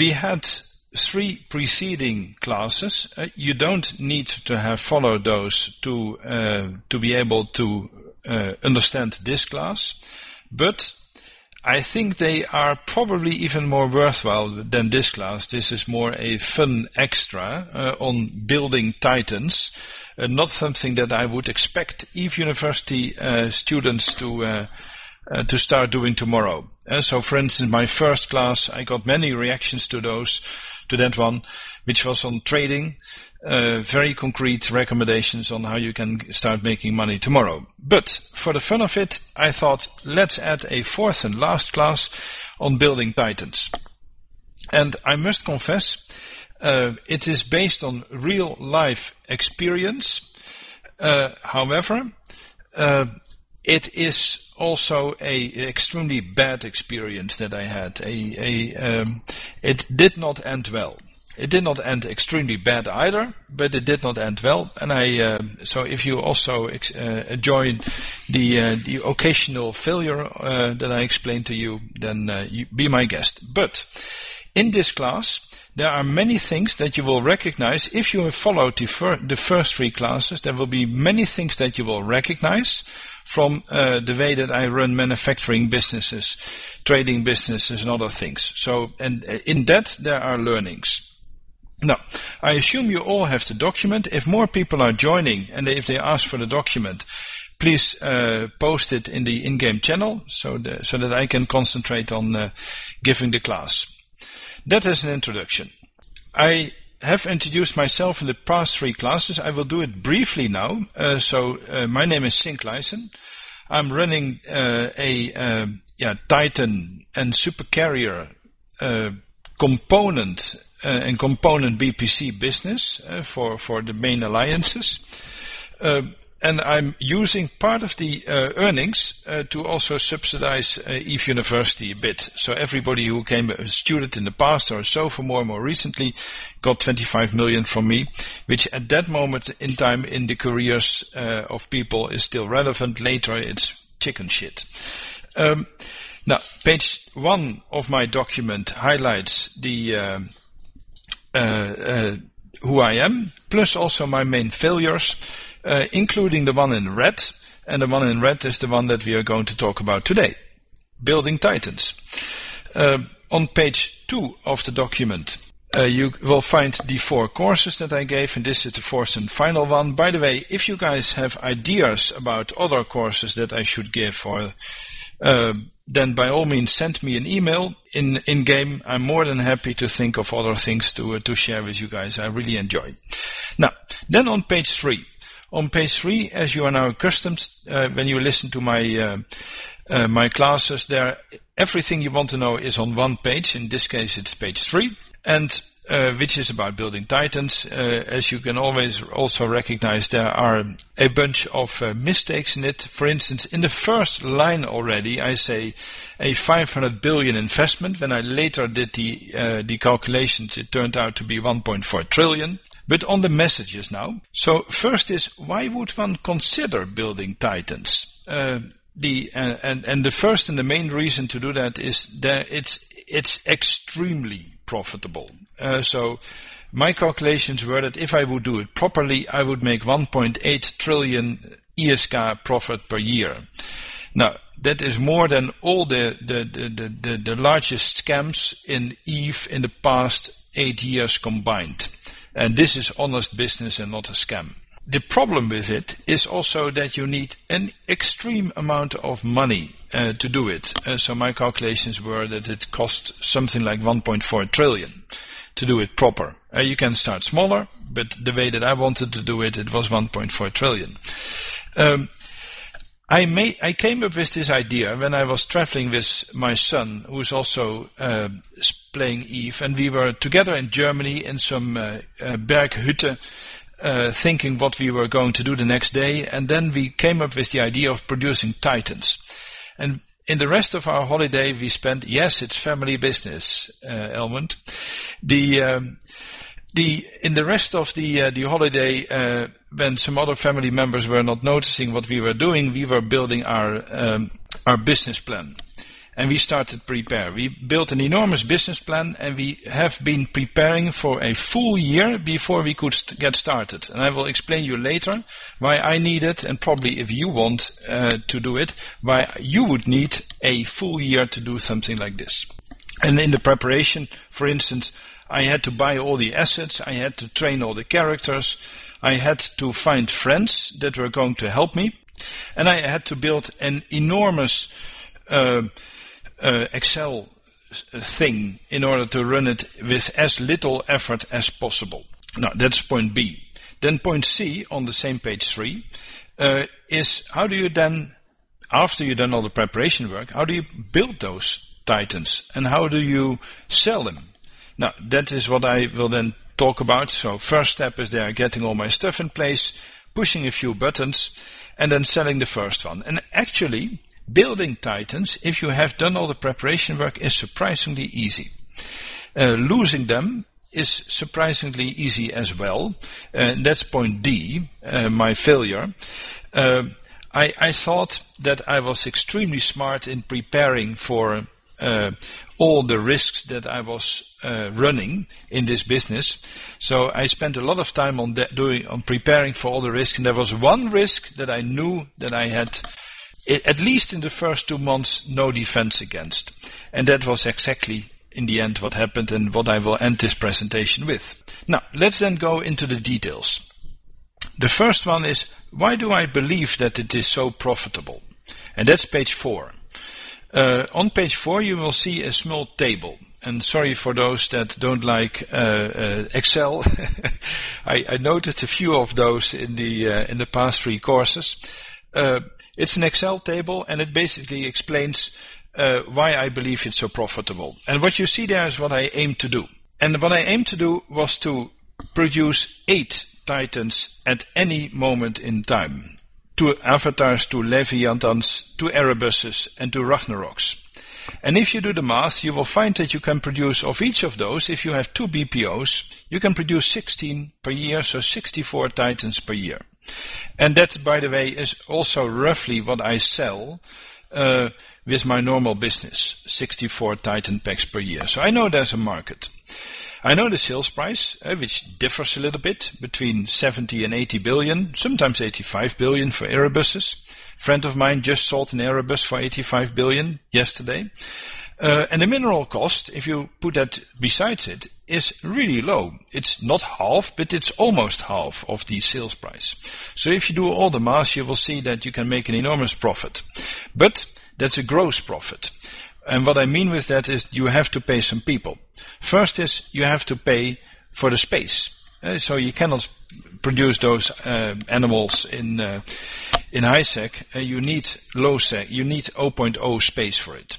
We had 3 preceding classes. You don't need to have followed those to be able to understand this class, but I think they are probably even more worthwhile than this class. This is more a fun extra on building titans, not something that I would expect EVE University students to start doing tomorrow. So, for instance, my first class, I got many reactions to that one, which was on trading, very concrete recommendations on how you can start making money tomorrow. But for the fun of it, I thought, let's add a 4th and last class on building titans. And I must confess, it is based on real life experience. However, it is also a extremely bad experience that I had. It did not end well. It did not end extremely bad either, but it did not end well. And so if you also join the occasional failure that I explained to you, then you be my guest. But in this class, there are many things that you will recognize. If you have followed the first 3 classes, there will be many things that you will recognize from the way that I run manufacturing businesses, trading businesses, and other things. So, and in that, there are learnings. Now, I assume you all have the document. If more people are joining, and if they ask for the document, please post it in the in-game channel so that I can concentrate on giving the class. That is an introduction. I have introduced myself in the past 3 classes. I will do it briefly now. My name is Sink Leijsen. I'm running a Titan and Supercarrier component and component BPC business for the main alliances. And I'm using part of the earnings to also subsidize EVE University a bit. So everybody who came a student in the past or so for more recently got 25 million from me, which at that moment in time in the careers of people is still relevant. Later it's chicken shit. Now, page 1 of my document highlights the who I am, plus also my main failures, including the one in red, and the one in red is the one that we are going to talk about today, building titans. On page 2 of the document, you will find the 4 courses that I gave, and this is the 4th and final one. By the way, if you guys have ideas about other courses that I should give, or then by all means send me an email in game. I'm more than happy to think of other things to share with you guys. I really enjoy. Now, then on page 3. On page 3, as you are now accustomed, when you listen to my classes, everything you want to know is on one page. In this case, it's page 3, and which is about building titans. As you can always also recognize, there are a bunch of mistakes in it. For instance, in the first line already, I say a 500 billion investment. When I later did the calculations, it turned out to be 1.4 trillion. But on the messages now. So first is, why would one consider building titans? The first and the main reason to do that is that it's extremely profitable. So my calculations were that if I would do it properly, I would make 1.8 trillion ISK profit per year. Now, that is more than all the largest scams in EVE in the past 8 years combined. And this is honest business and not a scam. The problem with it is also that you need an extreme amount of money to do it. So my calculations were that it cost something like 1.4 trillion to do it proper. You can start smaller, but the way that I wanted to do it, it was 1.4 trillion. I came up with this idea when I was traveling with my son, who's also playing EVE, and we were together in Germany in some Berghütte, thinking what we were going to do the next day, and then we came up with the idea of producing titans. And in the rest of our holiday, we spent, yes, it's family business, Elmond. In the rest of the holiday, when some other family members were not noticing what we were doing, we were building our business plan. and we started prepare. We built an enormous business plan, and we have been preparing for a full year before we could get started. And I will explain you later why I need it, and probably if you want to do it, why you would need a full year to do something like this. And in the preparation, for instance, I had to buy all the assets, I had to train all the characters, I had to find friends that were going to help me, and I had to build an enormous Excel thing in order to run it with as little effort as possible. Now, that's point B. Then point C on the same page 3 is how do you then, after you've done all the preparation work, how do you build those Titans and how do you sell them? Now, that is what I will then talk about. So first step is there, getting all my stuff in place, pushing a few buttons, and then selling the first one. And actually, building Titans, if you have done all the preparation work, is surprisingly easy. Losing them is surprisingly easy as well. That's point D, my failure. I thought that I was extremely smart in preparing for all the risks that I was running in this business. So I spent a lot of time on preparing for all the risks, and there was one risk that I knew that I had, at least in the first 2 months, no defense against. And that was exactly, in the end, what happened and what I will end this presentation with. Now, let's then go into the details. The first one is, why do I believe that it is so profitable? And that's page 4. On page 4 you will see a small table. And sorry for those that don't like Excel. I noticed a few of those in the past 3 courses. It's an Excel table, and it basically explains why I believe it's so profitable. And what you see there is what I aim to do. And what I aim to do was to produce 8 Titans at any moment in time. 2 avatars, 2 Leviathans, 2 Erebuses, and 2 Ragnaroks. And if you do the math, you will find that you can produce of each of those, if you have 2 BPOs, you can produce 16 per year, so 64 Titans per year. And that, by the way, is also roughly what I sell with my normal business, 64 Titan packs per year. So I know there's a market. I know the sales price, which differs a little bit between 70 and 80 billion, sometimes 85 billion for Erebuses. A friend of mine just sold an Erebus for 85 billion yesterday. And the mineral cost, if you put that besides it, is really low. It's not half, but it's almost half of the sales price. So if you do all the math, you will see that you can make an enormous profit. But that's a gross profit. And what I mean with that is you have to pay some people. First is you have to pay for the space. So you cannot produce those animals in high sec. You need low sec. You need 0.0 space for it.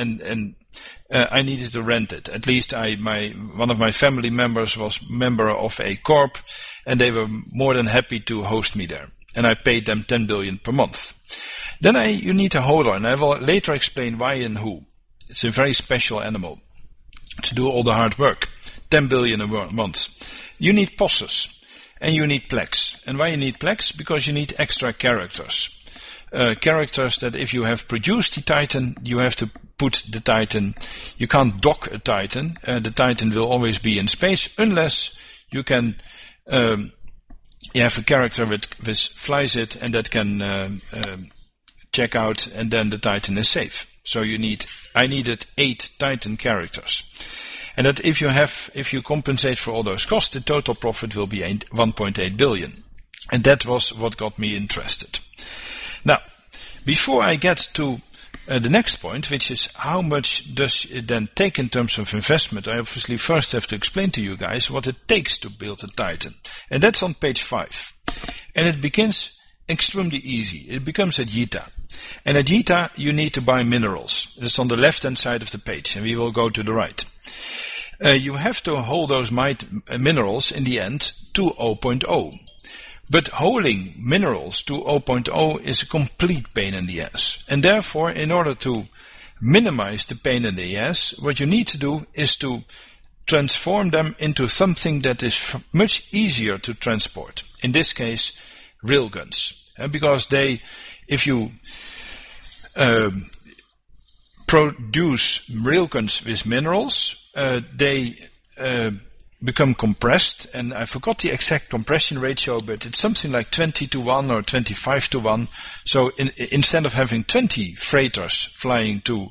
I needed to rent it. At least one of my family members was member of a corp, and they were more than happy to host me there. And I paid them 10 billion per month. Then you need a holder, and I will later explain why and who. It's a very special animal to do all the hard work. 10 billion a month. You need posses, and you need plex. And why you need plex? Because you need extra characters. Characters that if you have produced the Titan, you have to put the Titan. You can't dock a Titan. The Titan will always be in space unless you can. You have a character which flies it, and that can check out, and then the Titan is safe. So I needed 8 Titan characters. And that if you compensate for all those costs, the total profit will be 1.8 billion. And that was what got me interested. Now, before I get to the next point, which is how much does it then take in terms of investment, I obviously first have to explain to you guys what it takes to build a Titan. And that's on page 5. And it begins extremely easy. It becomes at Yita. And at Yita, you need to buy minerals. It's on the left-hand side of the page, and we will go to the right. You have to hold those minerals in the end to 0.0. But holding minerals to 0.0 is a complete pain in the ass. And therefore, in order to minimize the pain in the ass, what you need to do is to transform them into something that is much easier to transport. In this case, railguns. Because if you produce railguns with minerals. They become compressed, and I forgot the exact compression ratio, but it's something like 20:1 or 25:1. So instead of having 20 freighters flying to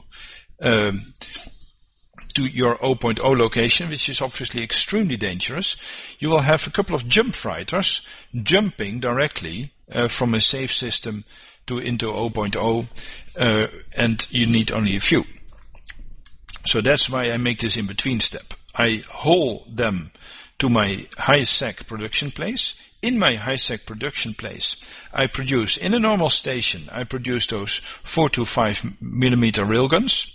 your 0.0 location, which is obviously extremely dangerous, you will have a couple of jump freighters jumping directly from a safe system into 0.0, and you need only a few. So that's why I make this in-between step. I haul them to my high-sec production place. In my high-sec production place, I produce, in a normal station, I produce those 4 to 5 millimeter railguns.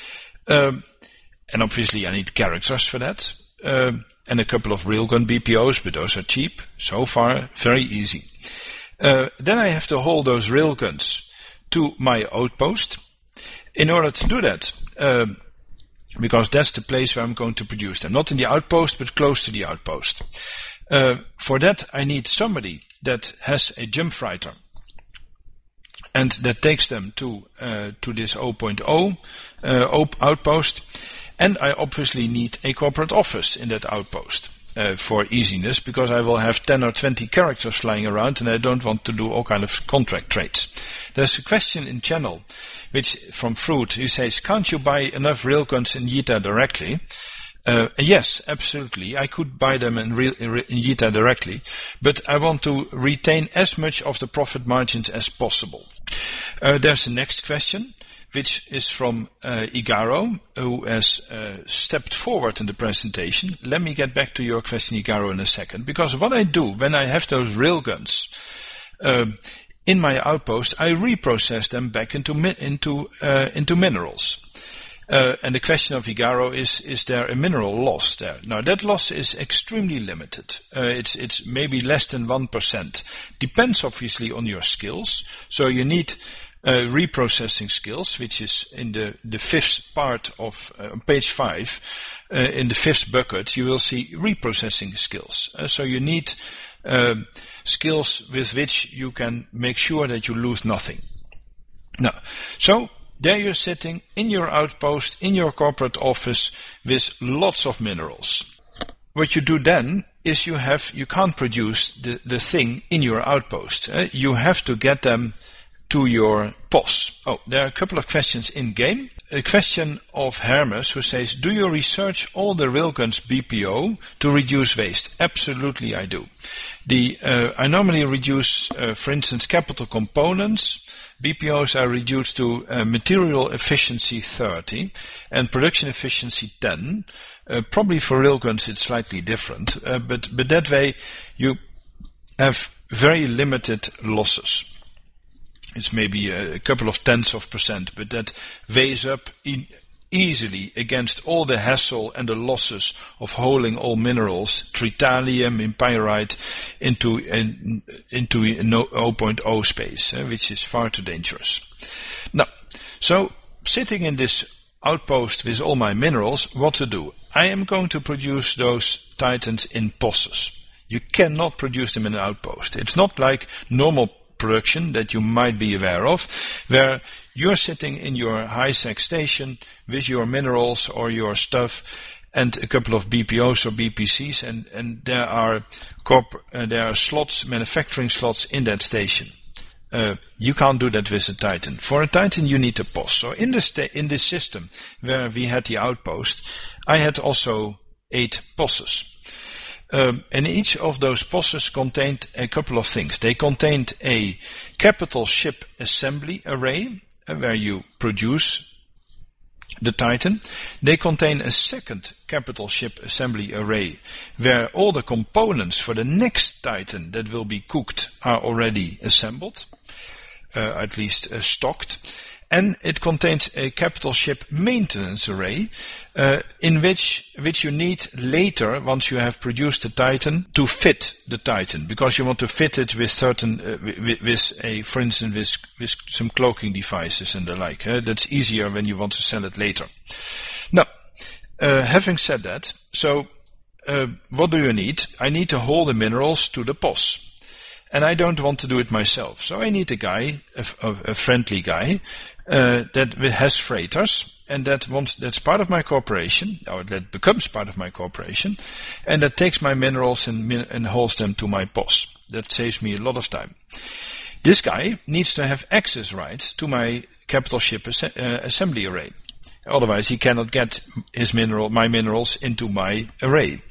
And obviously I need characters for that. And a couple of railgun BPOs, but those are cheap. So far, very easy. Then I have to haul those railguns to my outpost. In order to do that, because that's the place where I'm going to produce them. Not in the outpost, but close to the outpost. For that, I need somebody that has a jump fighter, and that takes them to this 0.0 outpost. And I obviously need a corporate office in that outpost for easiness, because I will have 10 or 20 characters flying around, and I don't want to do all kind of contract trades. There's a question in channel, which from Fruit, he says, can't you buy enough railguns in Yita directly? Yes, absolutely. I could buy them in Yita directly, but I want to retain as much of the profit margins as possible. There's the next question, which is from Igaro, who has stepped forward in the presentation. Let me get back to your question, Igaro, in a second. Because what I do when I have those railguns in my outpost, I reprocess them back into minerals. And the question of Igaro is there a mineral loss there? Now, that loss is extremely limited. It's maybe less than 1%. Depends, obviously, on your skills. So you need reprocessing skills, which is in the fifth part of page 5. In the fifth bucket, you will see reprocessing skills. So you need skills with which you can make sure that you lose nothing. Now, so there you're sitting in your outpost, in your corporate office, with lots of minerals. What you do then is you can't produce the thing in your outpost. You have to get them to your POS. Oh, there are a couple of questions in game. A question of Hermes, who says, do you research all the railguns BPO to reduce waste? Absolutely, I do. I normally reduce, for instance, capital components. BPOs are reduced to material efficiency 30 and production efficiency 10. Probably for railguns it's slightly different, but that way you have very limited losses. It's maybe a couple of tenths of percent, but that weighs up easily against all the hassle and the losses of hauling all minerals, tritanium in pyrite, into 0.0 space, which is far too dangerous. Now, so sitting in this outpost with all my minerals, what to do? I am going to produce those titans in POSes. You cannot produce them in an outpost. It's not like normal production that you might be aware of, where you're sitting in your high-sec station with your minerals or your stuff and a couple of BPOs or BPCs, and there are slots, manufacturing slots in that station. You can't do that with a Titan. For a Titan, you need a POS. So in this system where we had the outpost, I had also 8 POSes. And each of those POSes contained a couple of things. They contained a capital ship assembly array, where you produce the Titan. They contain a second capital ship assembly array, where all the components for the next Titan that will be cooked are already assembled, at least stocked. And it contains a capital ship maintenance array, in which you need later, once you have produced the Titan, to fit the Titan, because you want to fit it with certain, for instance, with some cloaking devices and the like. That's easier when you want to sell it later. Now, having said that, so what do you need? I need to haul the minerals to the POS. and I don't want to do it myself. So I need a guy, a friendly guy, that has freighters, and that's part of my corporation, or that becomes part of my corporation, and that takes my minerals and hauls them to my POS. That saves me a lot of time. This guy needs to have access rights to my capital ship assembly array. Otherwise, he cannot get my minerals into my array.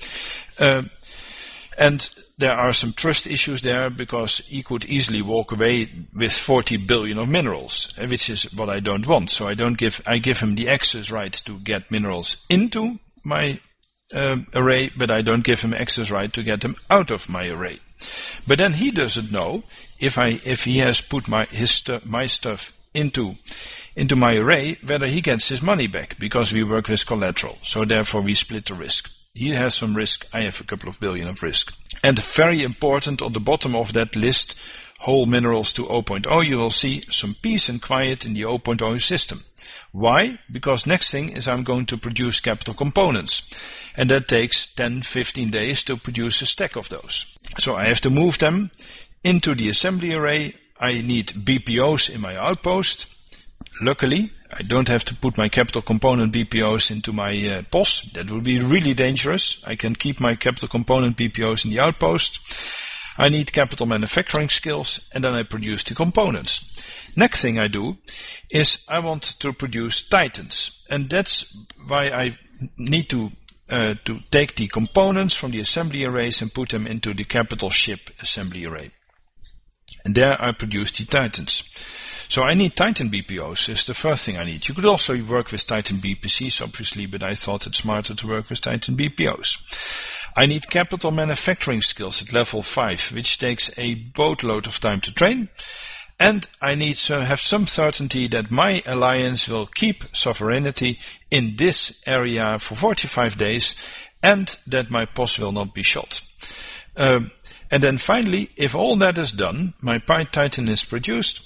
And there are some trust issues there, because he could easily walk away with 40 billion of minerals, which is what I don't want. So I give him the access right to get minerals into my array, but I don't give him access right to get them out of my array. But then he doesn't know if he has put my stuff into my array, whether he gets his money back, because we work with collateral. So therefore we split the risk. He has some risk, I have a couple of billion of risk. And very important, on the bottom of that list, whole minerals to 0.0, you will see some peace and quiet in the 0.0 system. Why? Because next thing is I'm going to produce capital components. And that takes 10-15 days to produce a stack of those. So I have to move them into the assembly array. I need BPOs in my outpost. Luckily, I don't have to put my capital component BPOs into my POS. That would be really dangerous. I can keep my capital component BPOs in the outpost. I need capital manufacturing skills, and then I produce the components. Next thing I do is I want to produce titans, and that's why I need to take the components from the assembly arrays and put them into the capital ship assembly array. And there I produce the titans. So I need Titan BPOs is the first thing I need. You could also work with Titan BPCs, obviously, but I thought it's smarter to work with Titan BPOs. I need capital manufacturing skills at level 5, which takes a boatload of time to train. And I need to have some certainty that my alliance will keep sovereignty in this area for 45 days, and that my POS will not be shot. And then finally, if all that is done, my Titan is produced,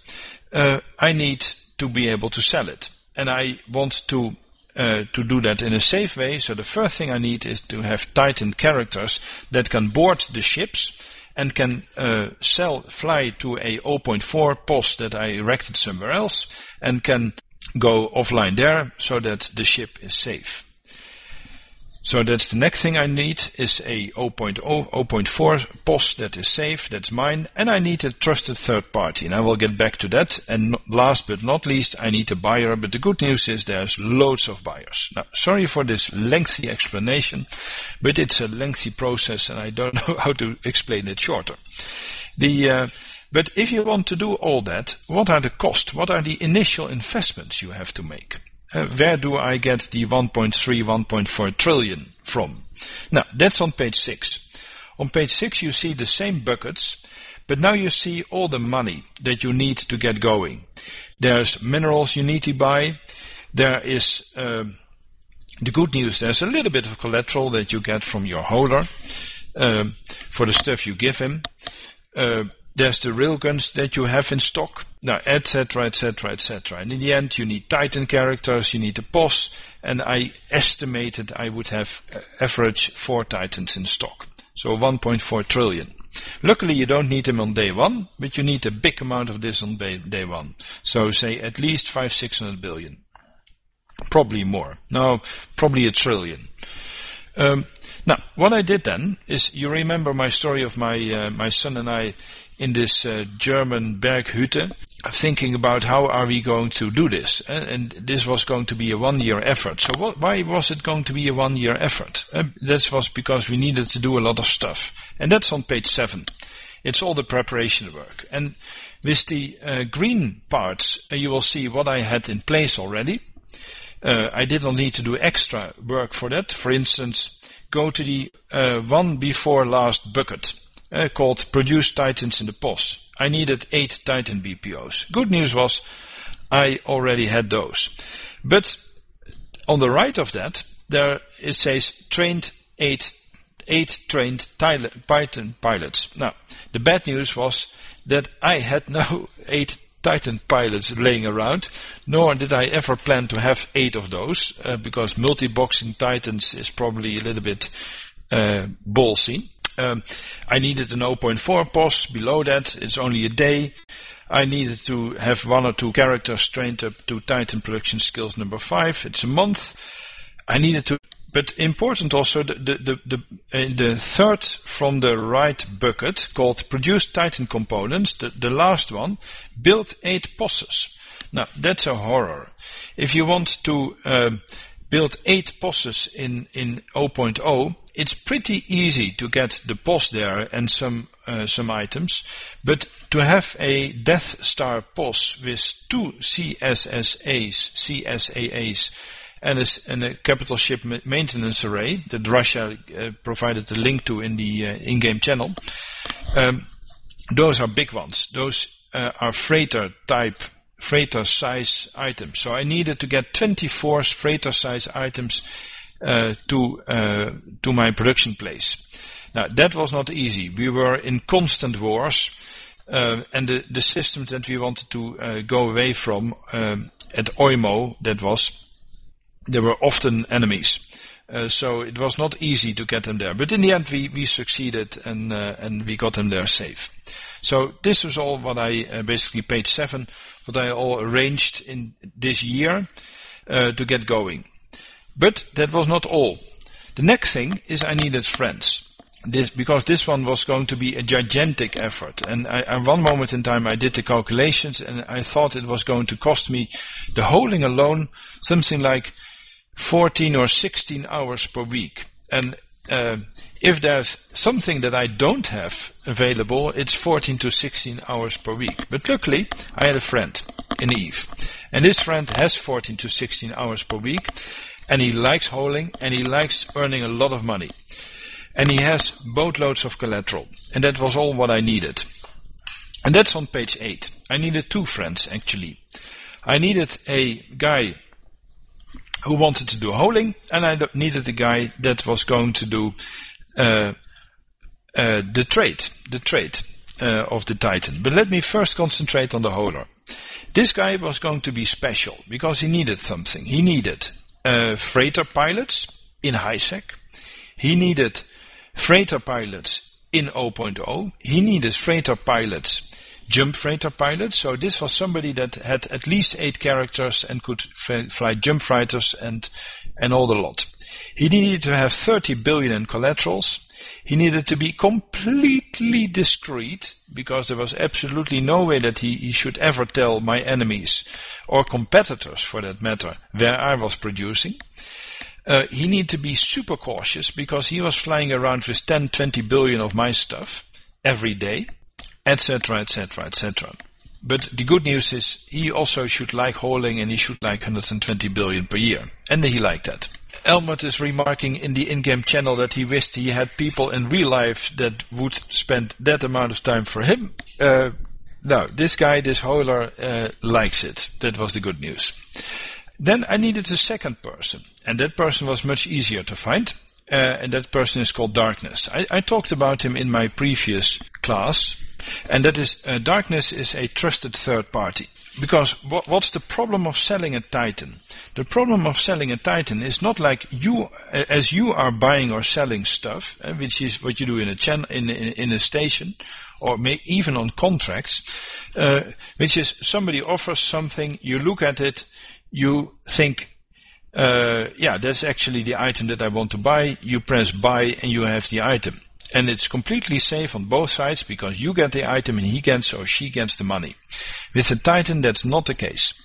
I need to be able to sell it. And I want to do that in a safe way. So the first thing I need is to have Titan characters that can board the ships and can fly to a 0.4 POS that I erected somewhere else, and can go offline there so that the ship is safe. So that's the next thing I need, is a 0.4 POS that is safe, that's mine, and I need a trusted third party, and I will get back to that. And last but not least, I need a buyer, but the good news is there's loads of buyers. Now, sorry for this lengthy explanation, but it's a lengthy process and I don't know how to explain it shorter. But if you want to do all that, what are the costs? What are the initial investments you have to make? Where do I get the 1.3, 1.4 trillion from? Now, that's on page 6. On page 6 you see the same buckets, but now you see all the money that you need to get going. There's minerals you need to buy. There is the good news, there's a little bit of collateral that you get from your holder for the stuff you give him. There's the railguns that you have in stock, now, etc., etc., etc. And in the end, you need Titan characters, you need a POS, and I estimated I would have average 4 Titans in stock. So 1.4 trillion. Luckily, you don't need them on day 1, but you need a big amount of this on day 1. So say at least 500-600 billion. Probably more. No, probably 1 trillion. Now, what I did then is, you remember my story of my son and I in this German Berghütte, thinking about how are we going to do this. And this was going to be a 1-year effort. So why was it going to be a 1-year effort? That was because we needed to do a lot of stuff. And that's on page 7. It's all the preparation work. And with the green parts, you will see what I had in place already. I did not need to do extra work for that. For instance, go to the one before last bucket called Produce Titans in the POS. I needed 8 Titan BPOs. Good news was I already had those. But on the right of that, there it says trained 8 trained Titan pilots. Now, the bad news was that I had no 8 Titan pilots laying around, nor did I ever plan to have 8 of those, because multi-boxing Titans is probably a little bit ballsy. I needed an 0.4 POS. Below that, it's only a day. I needed to have 1 or 2 characters trained up to Titan production skills number 5. It's a month. I needed to, but important also, the third from the right bucket, called produce Titan components, the last one, build 8 POSes. Now, that's a horror. If you want to build 8 POSes in 0.0, it's pretty easy to get the POS there and some items, but to have a Death Star POS with 2 CSAAs and a capital ship maintenance array that Russia provided the link to in the in-game channel, those are big ones. Those are freighter size items. So I needed to get 24 freighter size items to my production place. Now that was not easy. We were in constant wars, and the systems that we wanted to go away from at OIMO, there were often enemies. So it was not easy to get them there. But in the end we succeeded and we got them there safe. So this was all what I basically page 7, what I all arranged in this year to get going. But that was not all. The next thing is I needed friends. Because this one was going to be a gigantic effort. And at one moment in time I did the calculations and I thought it was going to cost me, the holding alone, something like 14 or 16 hours per week. And if there's something that I don't have available, it's 14 to 16 hours per week. But luckily, I had a friend in Eve. And this friend has 14 to 16 hours per week. And he likes holding and he likes earning a lot of money. And he has boatloads of collateral. And that was all what I needed. And that's on page 8. I needed 2 friends, actually. I needed a guy who wanted to do holding, and I needed a guy that was going to do the trade of the Titan. But let me first concentrate on the holder. This guy was going to be special, because he needed something. He needed freighter pilots in HiSec. He needed freighter pilots in 0.0. He needed freighter pilots, jump freighter pilots. So this was somebody that had at least 8 characters and could fly jump freighters and all the lot. He needed to have 30 billion in collaterals. He needed to be completely discreet, because there was absolutely no way that he should ever tell my enemies, or competitors for that matter, where I was producing. He needed to be super cautious, because he was flying around with 10, 20 billion of my stuff every day, etc., etc., etc. But the good news is he also should like holding, and he should like 120 billion per year. And he liked that. Elmert is remarking in the in-game channel that he wished he had people in real life that would spend that amount of time for him. No, this guy, this holder, likes it. That was the good news. Then I needed a second person, and that person was much easier to find, and that person is called Darkness. I talked about him in my previous class, and that is, Darkness is a trusted third party. Because what's the problem of selling a Titan? The problem of selling a Titan is not like you, as you are buying or selling stuff, which is what you do in a station, or even on contracts, which is somebody offers something, you look at it, you think, yeah, that's actually the item that I want to buy. You press buy and you have the item. And it's completely safe on both sides, because you get the item and he gets or she gets the money. With a Titan, that's not the case.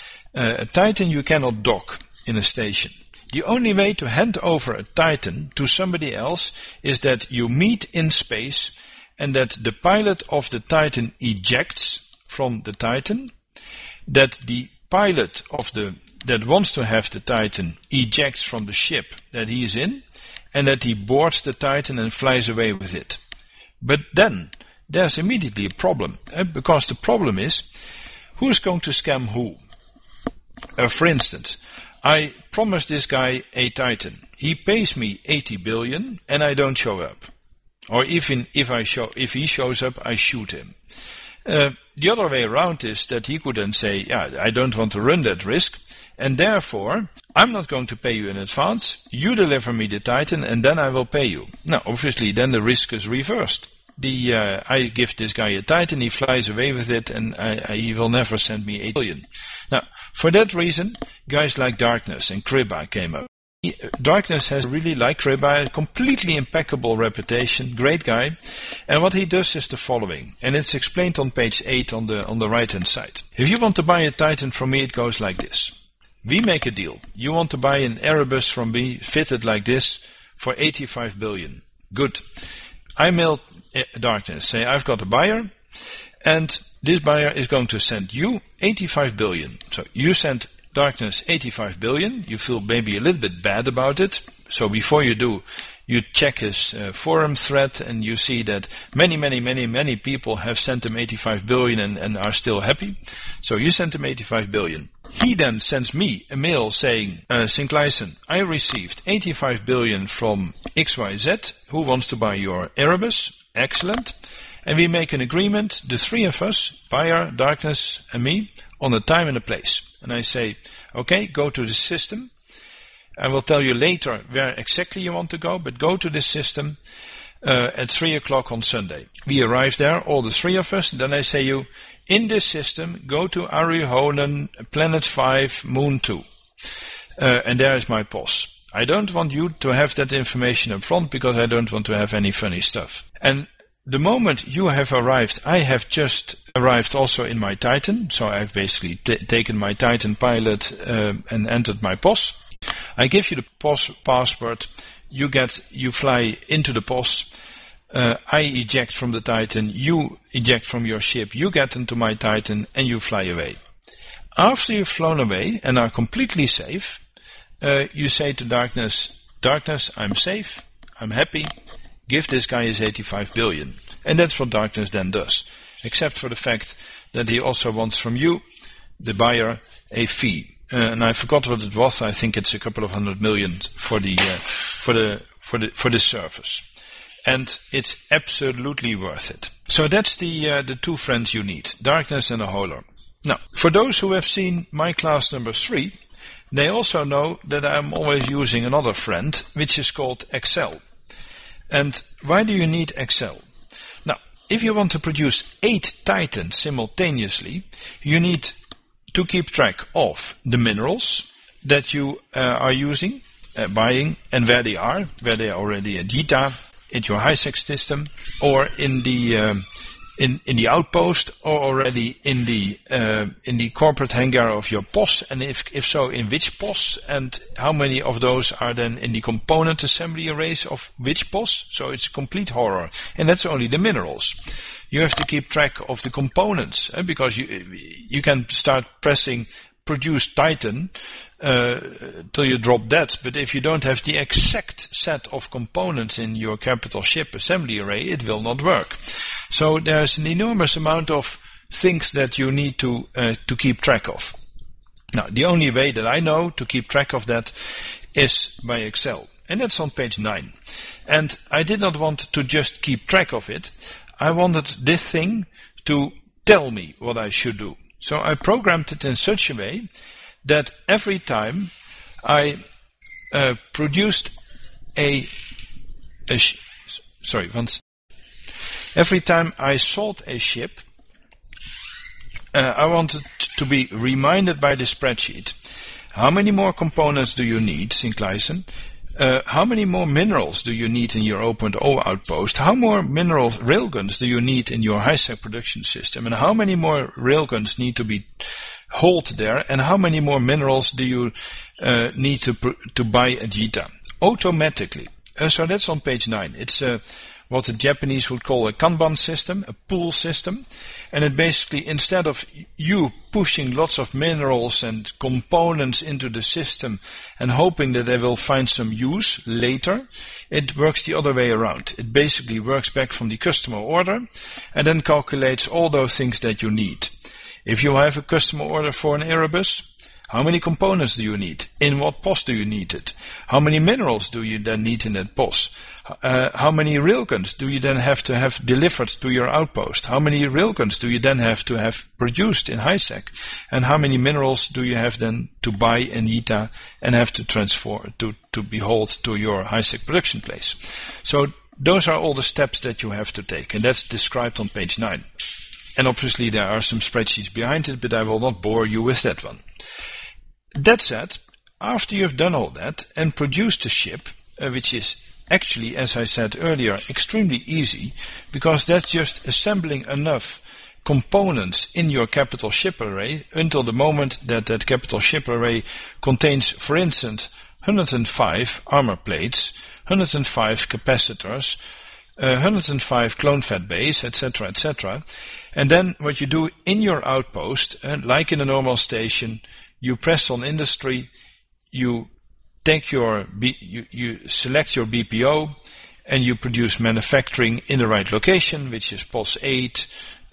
A Titan you cannot dock in a station. The only way to hand over a Titan to somebody else is that you meet in space, and that the pilot of the Titan ejects from the Titan, that the pilot that wants to have the Titan ejects from the ship that he is in, and that he boards the Titan and flies away with it. But then there's immediately a problem, because the problem is, who's going to scam who? For instance, I promised this guy a Titan. He pays me 80 billion and I don't show up. Or even if he shows up, I shoot him. The other way around is that he could then say, yeah, I don't want to run that risk, and therefore I'm not going to pay you in advance. You deliver me the Titan, and then I will pay you. Now, obviously, then the risk is reversed. I give this guy a Titan, he flies away with it, and he will never send me 8 billion. Now, for that reason, guys like Darkness and Kriba came up. Darkness has really, like Kriba, a completely impeccable reputation, great guy, and what he does is the following, and it's explained on page 8 on the right hand side. If you want to buy a Titan from me, it goes like this. We make a deal. You want to buy an Erebus from me, fitted like this, for 85 billion. Good. I mail Darkness, say I've got a buyer, and this buyer is going to send you 85 billion. So you send Darkness 85 billion. You feel maybe a little bit bad about it. So before you do, you check his forum thread, and you see that many people have sent him 85 billion and are still happy. So you sent him 85 billion. He then sends me a mail saying, Sinclairson, I received 85 billion from XYZ, who wants to buy your Erebus. Excellent. And we make an agreement, the three of us, buyer, Darkness, and me, on a time and a place. And I say, okay, go to the system. I will tell you later where exactly you want to go, but go to this system at 3 o'clock on Sunday. We arrive there, all the three of us, and then I say you, in this system, go to Arihonen, Planet 5, Moon 2. And there is my POS. I don't want you to have that information up front, because I don't want to have any funny stuff. And the moment you have arrived, I have just arrived also in my Titan. So I've basically taken my Titan pilot and entered my POS. I give you the POS password. You fly into the POS. I eject from the Titan. You eject from your ship. You get into my Titan and you fly away. After you've flown away and are completely safe, you say to Darkness, Darkness, I'm safe. I'm happy. Give this guy his 85 billion. And that's what Darkness then does. Except for the fact that he also wants from you, the buyer, a fee. And I forgot what it was. I think it's a couple of 100 million for the service. And it's absolutely worth it. So that's the two friends you need, Darkness and a Holer. Now, for those who have seen my class number 3, they also know that I'm always using another friend, which is called Excel. And why do you need Excel? Now, if you want to produce 8 Titans simultaneously, you need to keep track of the minerals that you are using, buying, and where they are already at JITA, at your HiSec system, or in the outpost, or already in the corporate hangar of your POS, and if so, in which POS, and how many of those are then in the component assembly arrays of which POS. So it's complete horror, and that's only the minerals. You have to keep track of the components, because you can start pressing produce Titan till you drop dead, but if you don't have the exact set of components in your capital ship assembly array, it will not work. So there's an enormous amount of things that you need to keep track of. Now, the only way that I know to keep track of that is by Excel, and that's on page 9. And I did not want to just keep track of it. I wanted this thing to tell me what I should do. So I programmed it in such a way that every time I produced every time I sold a ship, I wanted to be reminded by the spreadsheet. How many more components do you need, Sinclairson? How many more minerals do you need in your opened O outpost? How more mineral railguns do you need in your HiSec production system? And how many more railguns need to be hauled there? And how many more minerals do you need to buy at JITA? Automatically. So that's on page 9. It's what the Japanese would call a Kanban system, a pool system. And it basically, instead of you pushing lots of minerals and components into the system and hoping that they will find some use later, it works the other way around. It basically works back from the customer order and then calculates all those things that you need. If you have a customer order for an Erebus, how many components do you need? In what POS do you need it? How many minerals do you then need in that POS? How many railguns do you then have to have delivered to your outpost? How many railguns do you then have to have produced in HiSec? And how many minerals do you have then to buy in ITA and have to transfer to behold to your HiSec production place? So those are all the steps that you have to take, and that's described on page 9. And obviously there are some spreadsheets behind it, but I will not bore you with that one. That said, after you've done all that and produced a ship, which is actually, as I said earlier, extremely easy, because that's just assembling enough components in your capital ship array until the moment that that capital ship array contains, for instance, 105 armor plates, 105 capacitors, 105 clone fed bays, etc., etc. And then what you do in your outpost, like in a normal station, you press on industry, you take you select your BPO, and you produce manufacturing in the right location, which is POS 8,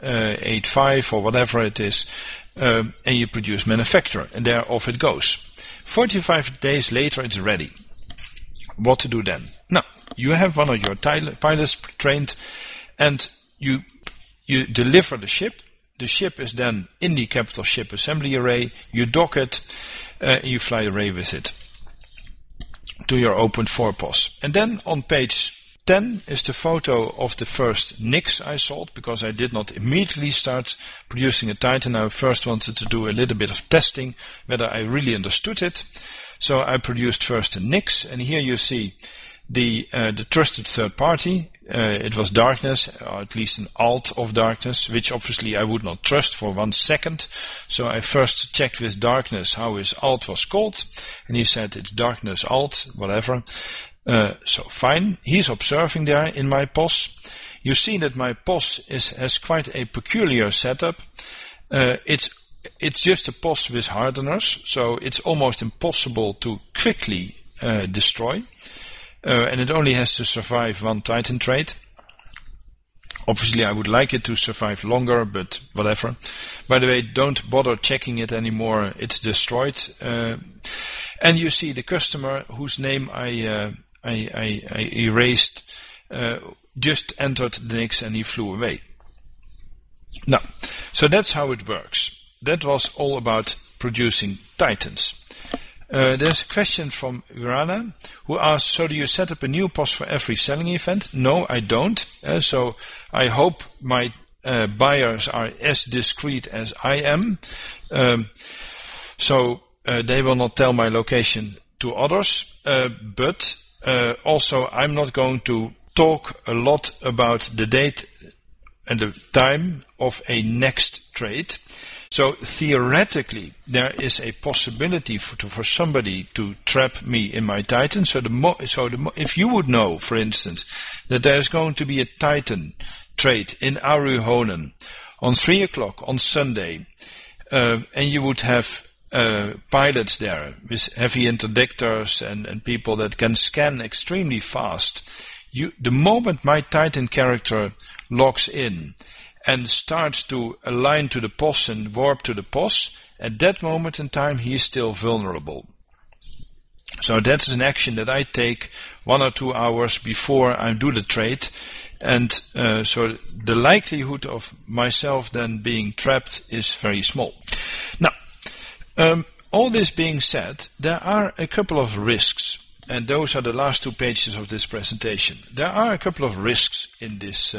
8.5 or whatever it is, and you produce manufacture, and there off it goes. 45 days later it's ready. What to do then? Now, you have one of your pilots trained, and you deliver the ship. The ship is then in the capital ship assembly array, you dock it, and you fly away with it to your open forepos. And then on page 10 is the photo of the first Nix I sold, because I did not immediately start producing a Titan. I first wanted to do a little bit of testing, whether I really understood it. So I produced first a Nix, and here you see the trusted third party. It was Darkness, or at least an alt of Darkness, which obviously I would not trust for 1 second. So I first checked with Darkness how his alt was called, and he said it's Darkness alt, whatever. So fine. He's observing there in my POS. You see that my POS has quite a peculiar setup. It's just a POS with hardeners, so it's almost impossible to quickly destroy. And it only has to survive 1 Titan trade. Obviously I would like it to survive longer, but whatever. By the way, don't bother checking it anymore, it's destroyed. And you see the customer whose name I erased, just entered the Nix and he flew away. Now, so that's how it works. That was all about producing Titans. There's a question from Urana who asks, so do you set up a new POS for every selling event? No, I don't. So I hope my buyers are as discreet as I am. So they will not tell my location to others. But also I'm not going to talk a lot about the date and the time of a next trade. So theoretically, there is a possibility for somebody to trap me in my Titan. So if you would know, for instance, that there is going to be a Titan trade in Aru Honan on 3 o'clock on Sunday, and you would have pilots there with heavy interdictors and people that can scan extremely fast. The moment my Titan character logs in and starts to align to the POS and warp to the POS, at that moment in time he is still vulnerable. So that's an action that I take 1 or 2 hours before I do the trade, and so the likelihood of myself then being trapped is very small. Now, all this being said, there are a couple of risks, and those are the last 2 pages of this presentation. There are a couple of risks in this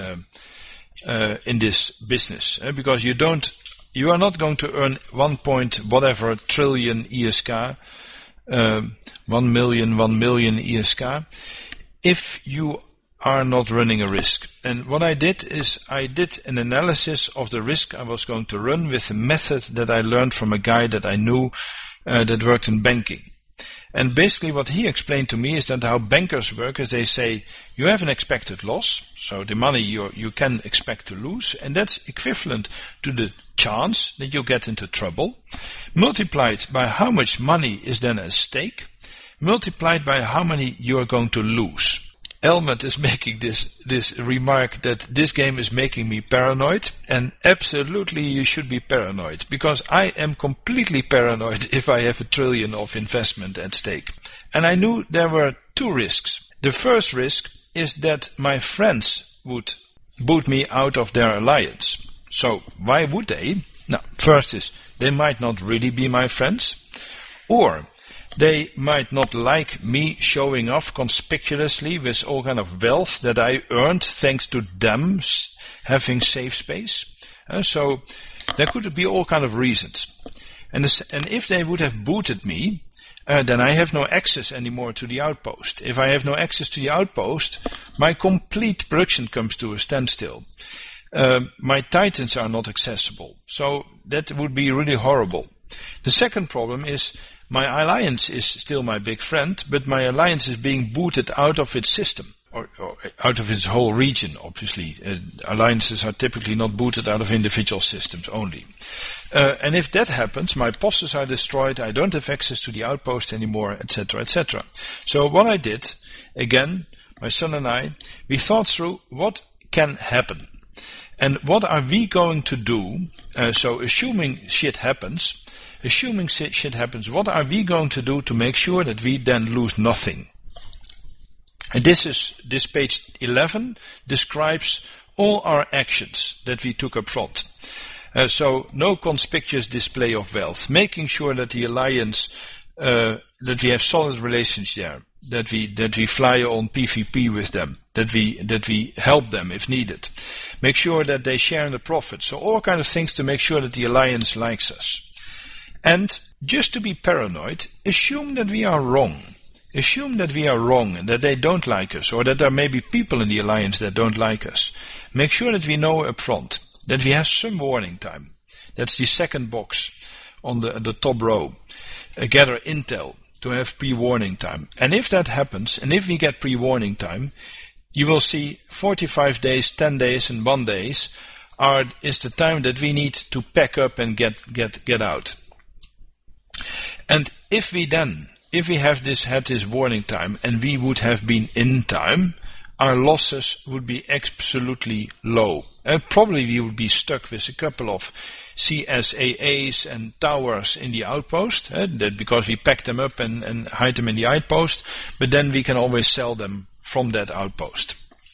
business, because you are not going to earn 1 point whatever trillion ESK, 1 million ESK, if you are not running a risk. And what I did is I did an analysis of the risk I was going to run with a method that I learned from a guy that I knew that worked in banking. And basically what he explained to me is that how bankers work is they say you have an expected loss, so the money you can expect to lose, and that's equivalent to the chance that you get into trouble, multiplied by how much money is then at stake, multiplied by how many you are going to lose. Elmet is making this remark that this game is making me paranoid, and absolutely you should be paranoid, because I am completely paranoid if I have 1 trillion of investment at stake. And I knew there were 2 risks. The first risk is that my friends would boot me out of their alliance. So why would they? Now, first is they might not really be my friends, or they might not like me showing off conspicuously with all kind of wealth that I earned thanks to them having safe space. So there could be all kind of reasons. And if they would have booted me, then I have no access anymore to the outpost. If I have no access to the outpost, my complete production comes to a standstill. My titans are not accessible. So that would be really horrible. The second problem is my alliance is still my big friend, but my alliance is being booted out of its system, or out of its whole region, obviously. Alliances are typically not booted out of individual systems only. And if that happens, my POSes are destroyed, I don't have access to the outpost anymore, etc., etc. So what I did, again, my son and I, we thought through what can happen. And what are we going to do? So assuming shit happens, what are we going to do to make sure that we then lose nothing? And this page 11 describes all our actions that we took up front. So no conspicuous display of wealth, making sure that the alliance, that we have solid relations there, that we fly on PvP with them, that we help them if needed, make sure that they share in the profits. So all kind of things to make sure that the alliance likes us. And just to be paranoid, assume that we are wrong. Assume that we are wrong and that they don't like us, or that there may be people in the alliance that don't like us. Make sure that we know up front, that we have some warning time. That's the second box on the top row. Gather intel to have pre-warning time. And if that happens, and if we get pre-warning time, you will see 45 days, 10 days, and 1 day is the time that we need to pack up and get out. And if we had this warning time and we would have been in time, our losses would be absolutely low. Probably we would be stuck with a couple of CSAAs and towers in the outpost, because we packed them up and hide them in the outpost, but then we can always sell them from that outpost.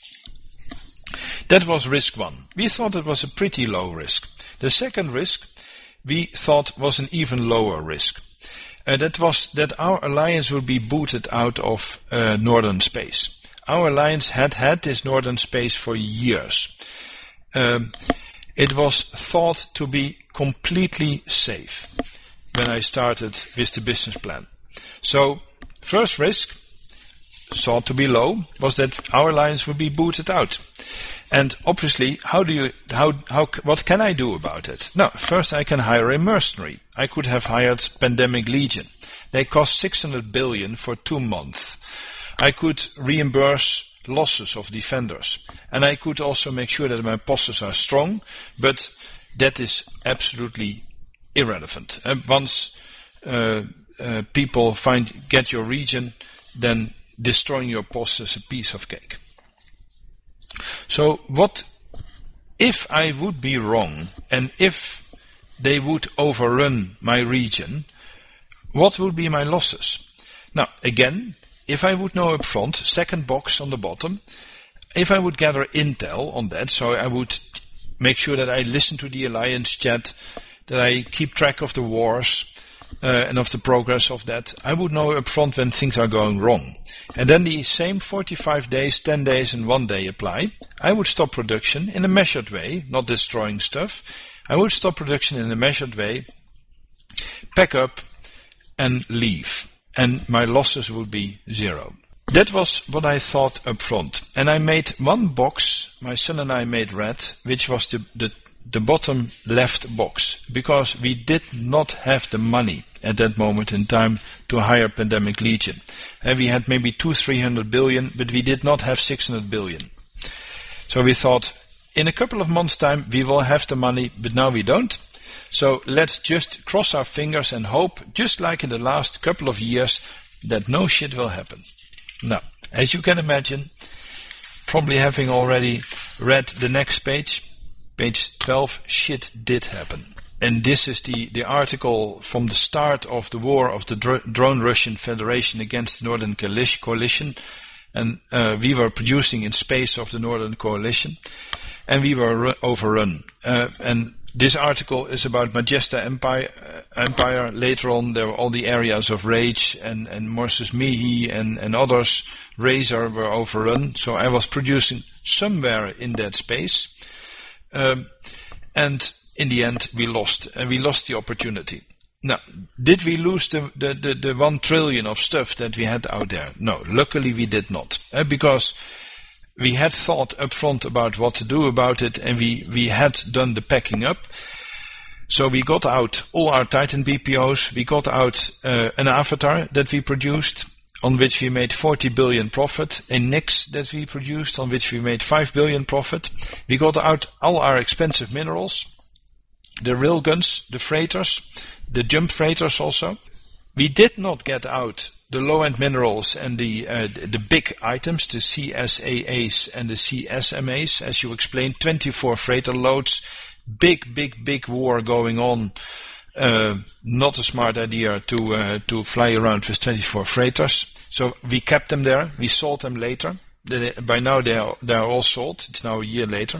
That was risk one. We thought it was a pretty low risk. The second risk we thought was an even lower risk. That was that our alliance would be booted out of northern space. Our alliance had this northern space for years. It was thought to be completely safe when I started with the business plan. So, first risk, thought to be low, was that our alliance would be booted out. And obviously, what can I do about it? Now, first I can hire a mercenary. I could have hired Pandemic Legion. They cost 600 billion for 2 months. I could reimburse losses of defenders. And I could also make sure that my POSes are strong, but that is absolutely irrelevant. Once people get your region, then destroying your POS is a piece of cake. So what if I would be wrong, and if they would overrun my region, what would be my losses? Now, again, if I would know up front, second box on the bottom, if I would gather intel on that, so I would make sure that I listen to the alliance chat, that I keep track of the wars, and of the progress of that, I would know up front when things are going wrong. And then the same 45 days, 10 days, and 1 day apply. I would stop production in a measured way, not destroying stuff. I would stop production in a measured way, pack up, and leave. And my losses would be 0. That was what I thought up front. And I made one box, my son and I made red, which was the bottom left box, because we did not have the money at that moment in time to hire Pandemic Legion. And we had maybe 200-300 billion, but we did not have 600 billion. So we thought, in a couple of months' time, we will have the money, but now we don't. So let's just cross our fingers and hope, just like in the last couple of years, that no shit will happen. Now, as you can imagine, probably having already read the next page, page 12, shit did happen. And this is the article from the start of the war of the drone Russian Federation against the Northern Coalition. and we were producing in space of the Northern Coalition, and we were overrun. And this article is about Majesta Empire. Later on, there were all the areas of Rage and Morses Mihi and others. Razor were overrun. So I was producing somewhere in that space. And in the end, we lost the opportunity. Now, did we lose the 1 trillion of stuff that we had out there? No, luckily we did not. Because we had thought up front about what to do about it, and we had done the packing up. So we got out all our Titan BPOs. We got out an Avatar that we produced, on which we made 40 billion profit. A Nix that we produced, on which we made 5 billion profit. We got out all our expensive minerals, the railguns, the freighters, the jump freighters also. We did not get out the low-end minerals and the big items, the CSAAs and the CSMAs, as you explained, 24 freighter loads, big war going on. Not a smart idea to fly around with 24 freighters. So we kept them there. We sold them later. By now they are all sold. It's now a year later.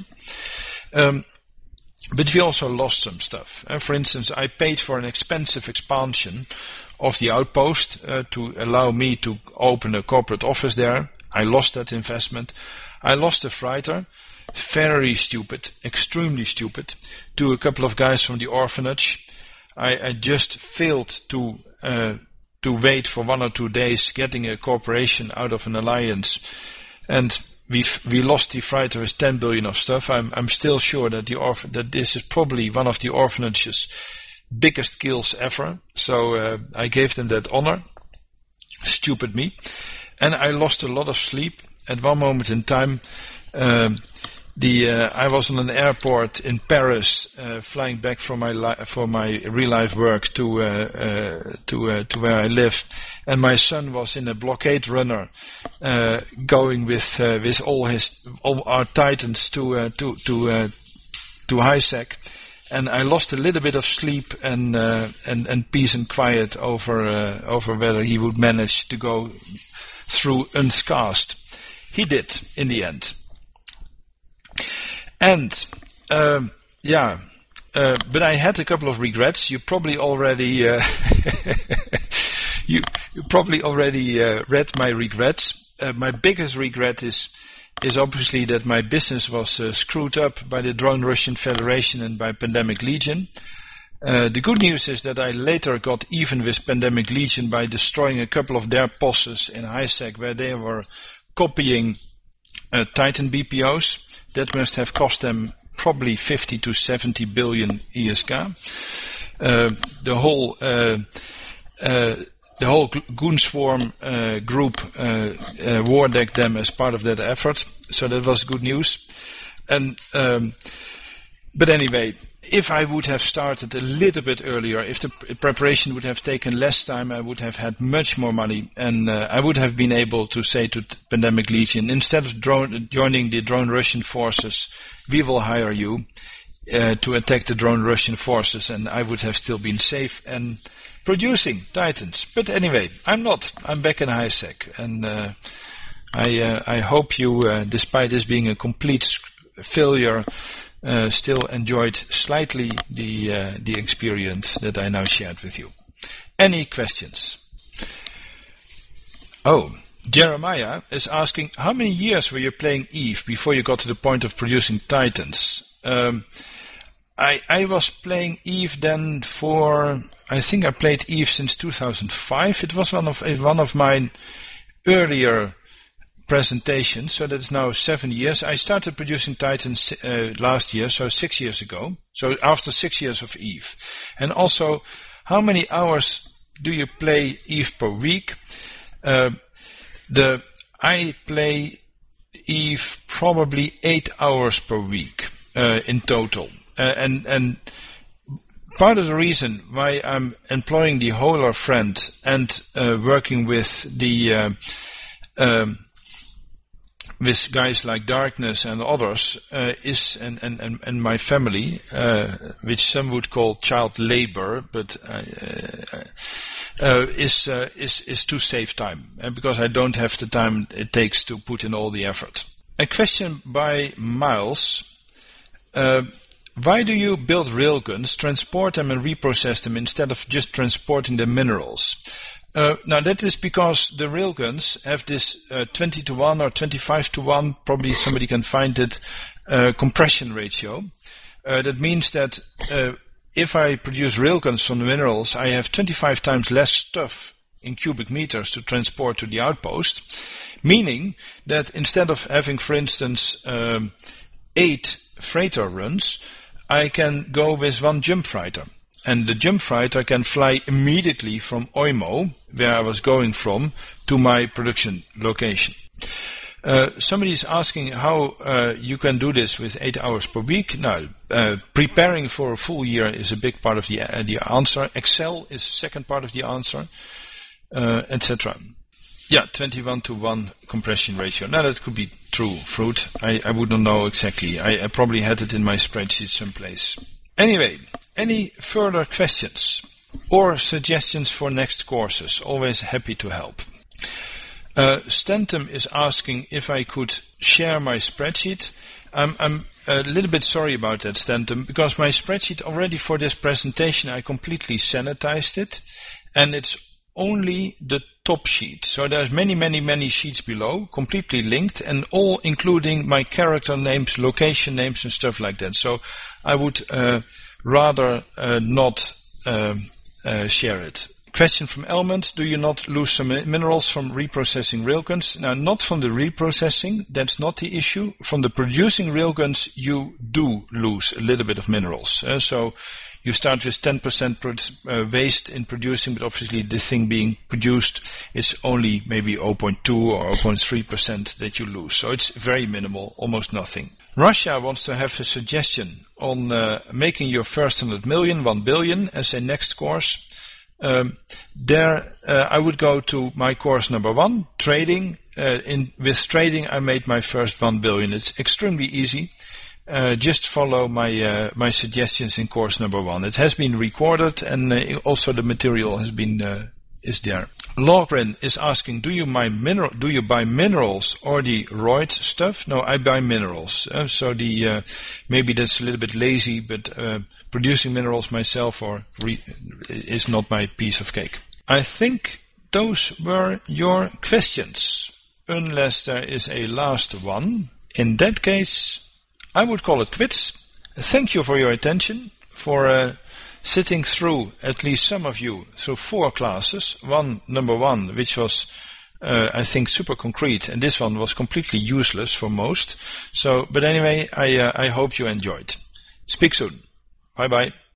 But we also lost some stuff. For instance, I paid for an expensive expansion of the outpost to allow me to open a corporate office there. I lost that investment. I lost a freighter, very stupid, extremely stupid, to a couple of guys from the orphanage. I just failed to wait for 1 or 2 days, getting a corporation out of an alliance, and we lost the freighter with 10 billion of stuff. I'm still sure that that this is probably one of the orphanage's biggest kills ever. So I gave them that honor. Stupid me. And I lost a lot of sleep. At one moment in time, I was on an airport in Paris, flying back from my real life work to where I live, and my son was in a blockade runner, going with all our Titans to HiSec, and I lost a little bit of sleep and peace and quiet over whether he would manage to go through unscathed. He did in the end. And but I had a couple of regrets. You probably already read my regrets. My biggest regret is obviously that my business was screwed up by the Drone Russian Federation and by Pandemic Legion. The good news is that I later got even with Pandemic Legion by destroying a couple of their POSes in HiSec where they were copying Titan BPOs. That must have cost them probably 50 to 70 billion ESK. The whole Goonswarm group war decked them as part of that effort, so that was good news. And but anyway, if I would have started a little bit earlier, if the preparation would have taken less time, I would have had much more money, and I would have been able to say to Pandemic Legion, instead of joining the drone Russian forces, we will hire you to attack the drone Russian forces, and I would have still been safe and producing Titans. But anyway, I'm not. I'm back in HiSec, and I hope you, despite this being a complete failure, still enjoyed slightly the experience that I now shared with you. Any questions? Oh, Jeremiah is asking, how many years were you playing Eve before you got to the point of producing Titans? I was playing Eve then I think I played Eve since 2005. It was one of my earlier presentation, so that's now 7 years. I started producing Titans last year, so 6 years ago. So after 6 years of Eve. And also, how many hours do you play Eve per week? I play Eve probably 8 hours per week in total. And part of the reason why I'm employing the Holer friend and working with the with guys like Darkness and others is and my family, which some would call child labor, but is to save time, because I don't have the time it takes to put in all the effort. A question by Miles. Why do you build railguns, transport them and reprocess them instead of just transporting the minerals? Now that is because the railguns have this 20:1 or 25:1, probably somebody can find it, compression ratio. That means that if I produce railguns from the minerals, I have 25 times less stuff in cubic meters to transport to the outpost, meaning that instead of having, for instance, 8 freighter runs, I can go with 1 jump freighter. And the jump freighter can fly immediately from Oimo, where I was going from, to my production location. Somebody is asking how you can do this with 8 hours per week. Now, preparing for a full year is a big part of the answer. Excel is the second part of the answer, etc. Yeah, 21:1 compression ratio. Now that could be true, Fruit. I wouldn't know exactly. I probably had it in my spreadsheet someplace. Anyway, any further questions or suggestions for next courses? Always happy to help. Stentum is asking if I could share my spreadsheet. I'm a little bit sorry about that, Stentum, because my spreadsheet already for this presentation, I completely sanitized it, and it's only the top sheet. So there's many sheets below, completely linked, and all including my character names, location names, and stuff like that. So I would rather not share it. Question from Elmond, do you not lose some minerals from reprocessing railguns? Now, not from the reprocessing, that's not the issue. From the producing railguns, you do lose a little bit of minerals. So you start with 10% waste in producing, but obviously the thing being produced is only maybe 0.2 or 0.3% that you lose. So it's very minimal, almost nothing. Russia wants to have a suggestion on making your first 100 million, 1 billion as a next course. I would go to my course number 1, trading. With trading, I made my first 1 billion. It's extremely easy. Just follow my suggestions in course number 1. It has been recorded, and also the material has been is there. Logren is asking, do you buy minerals or the roid stuff? No, I buy minerals. So maybe that's a little bit lazy, but producing minerals myself is not my piece of cake. I think those were your questions, unless there is a last one. In that case, I would call it quits. Thank you for your attention, for sitting through, at least some of you, through 4 classes. Number 1, which was, I think, super concrete, and this one was completely useless for most. But anyway, I hope you enjoyed. Speak soon. Bye-bye.